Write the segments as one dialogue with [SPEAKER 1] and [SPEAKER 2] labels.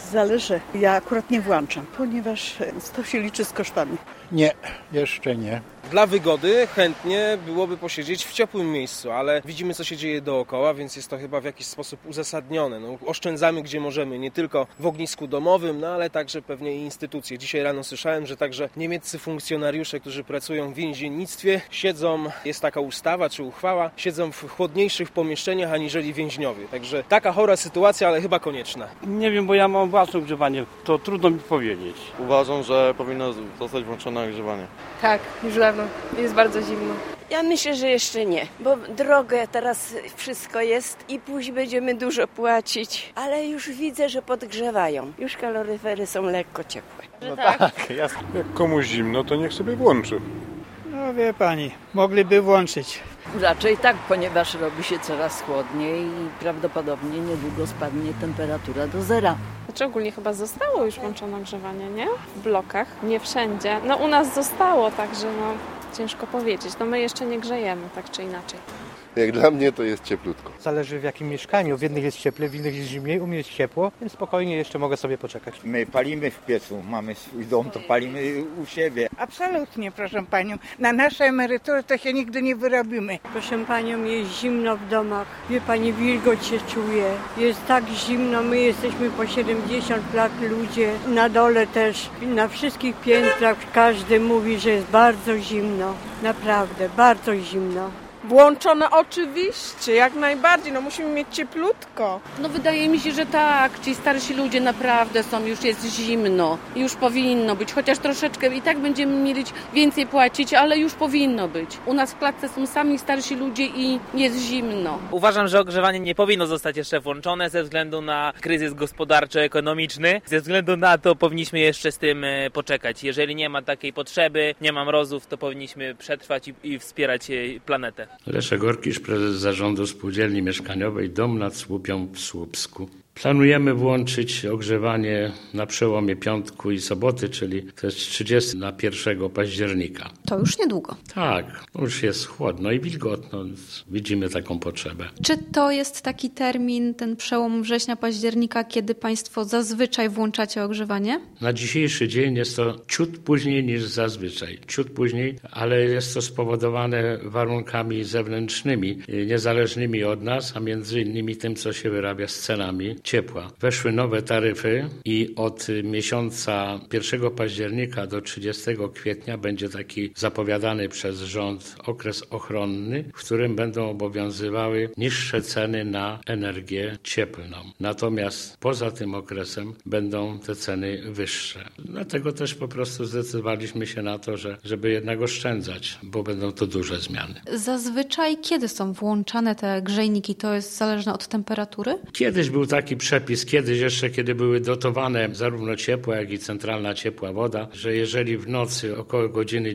[SPEAKER 1] Zależy. Ja akurat nie włączam, ponieważ to się liczy z kosztami.
[SPEAKER 2] Nie, jeszcze nie.
[SPEAKER 3] Dla wygody chętnie byłoby posiedzieć w ciepłym miejscu, ale widzimy, co się dzieje dookoła, więc jest to chyba w jakiś sposób uzasadnione. Oszczędzamy, gdzie możemy, nie tylko w ognisku domowym, ale także pewnie i instytucje. Dzisiaj rano słyszałem, że także niemieccy funkcjonariusze, którzy pracują w więziennictwie, siedzą, jest taka ustawa czy uchwała, siedzą w chłodniejszych pomieszczeniach aniżeli więźniowie. Także taka chora sytuacja, ale chyba konieczna.
[SPEAKER 4] Nie wiem, bo ja mam własne ogrzewanie, to trudno mi powiedzieć.
[SPEAKER 5] Uważam, że powinno zostać włączone ogrzewanie.
[SPEAKER 6] Tak, już dawno. Jest bardzo zimno.
[SPEAKER 7] Ja myślę, że jeszcze nie, bo drogie teraz wszystko jest i później będziemy dużo płacić, ale już widzę, że podgrzewają. Już kaloryfery są lekko ciepłe.
[SPEAKER 8] No tak, jasne. Jak komuś zimno, to niech sobie włączy.
[SPEAKER 9] No wie pani, mogliby włączyć.
[SPEAKER 10] Raczej tak, ponieważ robi się coraz chłodniej i prawdopodobnie niedługo spadnie temperatura do zera.
[SPEAKER 6] Znaczy ogólnie chyba zostało już włączone ogrzewanie, nie? W blokach, nie wszędzie. U nas zostało, także ciężko powiedzieć. My jeszcze nie grzejemy, tak czy inaczej.
[SPEAKER 11] Jak dla mnie to jest cieplutko.
[SPEAKER 12] Zależy w jakim mieszkaniu. W jednych jest cieplej, w innych jest zimniej, u mnie jest ciepło, więc spokojnie jeszcze mogę sobie poczekać.
[SPEAKER 13] My palimy w piecu, mamy swój dom, to palimy u siebie.
[SPEAKER 14] Absolutnie, proszę panią. Na nasze emerytury to się nigdy nie wyrobimy.
[SPEAKER 15] Proszę panią, jest zimno w domach. Wie pani, wilgoć się czuje. Jest tak zimno, my jesteśmy po 70 lat ludzie. Na dole też, na wszystkich piętrach każdy mówi, że jest bardzo zimno. Naprawdę, bardzo zimno.
[SPEAKER 16] Włączone oczywiście, jak najbardziej, musimy mieć cieplutko.
[SPEAKER 17] Wydaje mi się, że tak, ci starsi ludzie naprawdę są, już jest zimno, już powinno być, chociaż troszeczkę i tak będziemy mieli więcej płacić, ale już powinno być. U nas w klatce są sami starsi ludzie i jest zimno.
[SPEAKER 18] Uważam, że ogrzewanie nie powinno zostać jeszcze włączone ze względu na kryzys gospodarczo-ekonomiczny. Ze względu na to powinniśmy jeszcze z tym poczekać. Jeżeli nie ma takiej potrzeby, nie ma mrozów, to powinniśmy przetrwać i wspierać planetę.
[SPEAKER 19] Leszek Orkisz, prezes Zarządu Spółdzielni Mieszkaniowej Dom nad Słupią w Słupsku. Planujemy włączyć ogrzewanie na przełomie piątku i soboty, czyli to jest 30 na 1 października.
[SPEAKER 20] To już niedługo.
[SPEAKER 19] Tak, już jest chłodno i wilgotno, więc widzimy taką potrzebę.
[SPEAKER 20] Czy to jest taki termin, ten przełom września, października, kiedy Państwo zazwyczaj włączacie ogrzewanie?
[SPEAKER 19] Na dzisiejszy dzień jest to ciut później niż zazwyczaj. Ciut później, ale jest to spowodowane warunkami zewnętrznymi, niezależnymi od nas, a między innymi tym, co się wyrabia z cenami ciepła. Weszły nowe taryfy i od miesiąca 1 października do 30 kwietnia będzie taki zapowiadany przez rząd okres ochronny, w którym będą obowiązywały niższe ceny na energię cieplną. Natomiast poza tym okresem będą te ceny wyższe. Dlatego też po prostu zdecydowaliśmy się na to, żeby jednak oszczędzać, bo będą to duże zmiany.
[SPEAKER 20] Zazwyczaj kiedy są włączane te grzejniki? To jest zależne od temperatury?
[SPEAKER 19] Kiedyś był taki przepis, kiedy były dotowane zarówno ciepła, jak i centralna ciepła woda, że jeżeli w nocy około godziny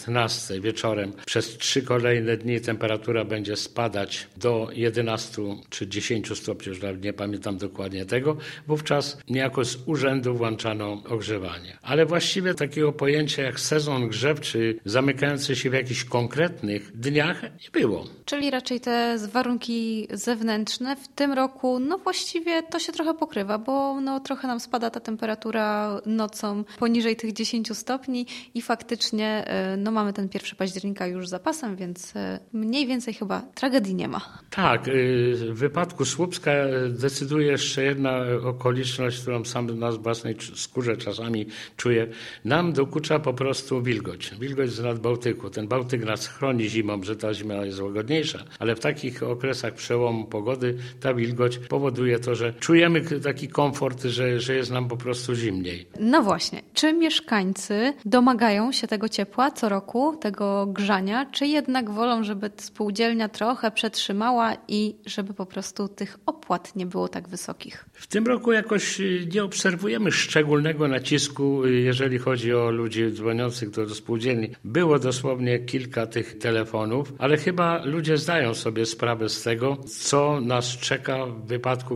[SPEAKER 19] 19 wieczorem przez 3 kolejne dni temperatura będzie spadać do 11 czy 10 stopni, już nawet nie pamiętam dokładnie tego, wówczas niejako z urzędu włączano ogrzewanie. Ale właściwie takiego pojęcia jak sezon grzewczy zamykający się w jakichś konkretnych dniach nie było.
[SPEAKER 20] Czyli raczej te warunki zewnętrzne w tym roku, właściwie to się trochę pokrywa, bo trochę nam spada ta temperatura nocą poniżej tych 10 stopni i faktycznie mamy ten 1 października już za pasem, więc mniej więcej chyba tragedii nie ma.
[SPEAKER 19] Tak, w wypadku Słupska decyduje jeszcze jedna okoliczność, którą sam na własnej skórze czasami czuję. Nam dokucza po prostu wilgoć. Wilgoć z Nadbałtyku. Ten Bałtyk nas chroni zimą, że ta zima jest łagodniejsza, ale w takich okresach przełomu pogody ta wilgoć powoduje to, że czujemy taki komfort, że jest nam po prostu zimniej.
[SPEAKER 20] No właśnie. Czy mieszkańcy domagają się tego ciepła co roku, tego grzania, czy jednak wolą, żeby spółdzielnia trochę przetrzymała i żeby po prostu tych opłat nie było tak wysokich?
[SPEAKER 19] W tym roku jakoś nie obserwujemy szczególnego nacisku, jeżeli chodzi o ludzi dzwoniących do spółdzielni. Było dosłownie kilka tych telefonów, ale chyba ludzie zdają sobie sprawę z tego, co nas czeka w wypadku, kiedy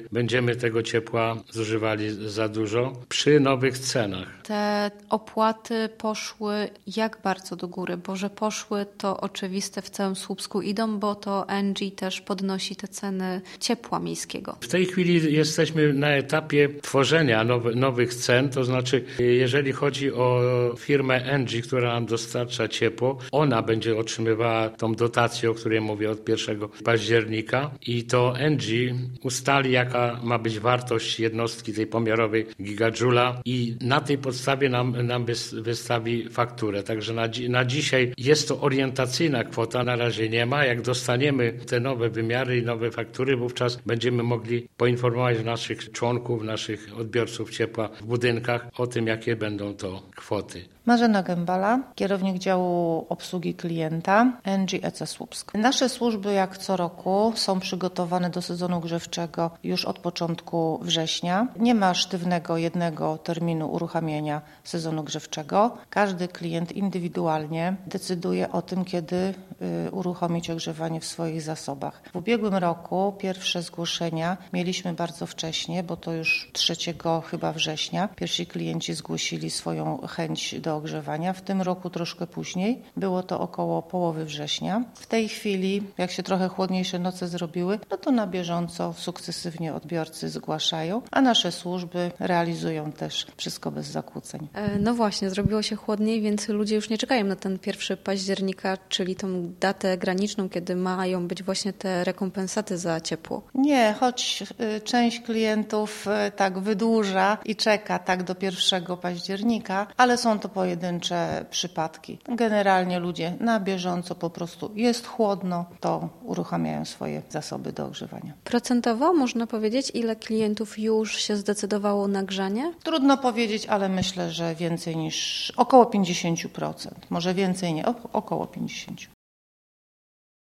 [SPEAKER 19] będziemy tego ciepła zużywali za dużo przy nowych cenach.
[SPEAKER 20] Te opłaty poszły jak bardzo do góry, bo że poszły to oczywiste w całym Słupsku idą, bo to ENGIE też podnosi te ceny ciepła miejskiego.
[SPEAKER 19] W tej chwili jesteśmy na etapie tworzenia nowych cen, to znaczy jeżeli chodzi o firmę ENGIE, która nam dostarcza ciepło, ona będzie otrzymywała tą dotację, o której mówię od 1 października i to ENGIE ustali, jaka ma być wartość jednostki tej pomiarowej gigadżula i na tej podstawie nam wystawi fakturę. Także na dzisiaj jest to orientacyjna kwota, na razie nie ma. Jak dostaniemy te nowe wymiary i nowe faktury, wówczas będziemy mogli poinformować naszych członków, naszych odbiorców ciepła w budynkach o tym, jakie będą to kwoty.
[SPEAKER 21] Marzena Gębala, kierownik działu obsługi klienta ENGIE EC Słupsk. Nasze służby jak co roku są przygotowane do sezonu grzewczego już od początku września. Nie ma sztywnego jednego terminu uruchamiania sezonu grzewczego. Każdy klient indywidualnie decyduje o tym, kiedy uruchomić ogrzewanie w swoich zasobach. W ubiegłym roku pierwsze zgłoszenia mieliśmy bardzo wcześnie, bo to już 3 chyba września. Pierwsi klienci zgłosili swoją chęć do ogrzewania. W tym roku troszkę później. Było to około połowy września. W tej chwili, jak się trochę chłodniejsze noce zrobiły, no to na bieżąco sukcesywnie odbiorcy zgłaszają, a nasze służby realizują też wszystko bez zakłóceń.
[SPEAKER 20] No właśnie, zrobiło się chłodniej, więc ludzie już nie czekają na ten 1 października, czyli tą datę graniczną, kiedy mają być właśnie te rekompensaty za ciepło.
[SPEAKER 21] Nie, choć część klientów tak wydłuża i czeka tak do 1 października, ale są to pojedyncze przypadki. Generalnie ludzie na bieżąco po prostu jest chłodno, to uruchamiają swoje zasoby do ogrzewania.
[SPEAKER 20] Procentowo można powiedzieć, ile klientów już się zdecydowało na grzanie?
[SPEAKER 21] Trudno powiedzieć, ale myślę, że więcej niż około 50%. Może więcej nie, około 50%.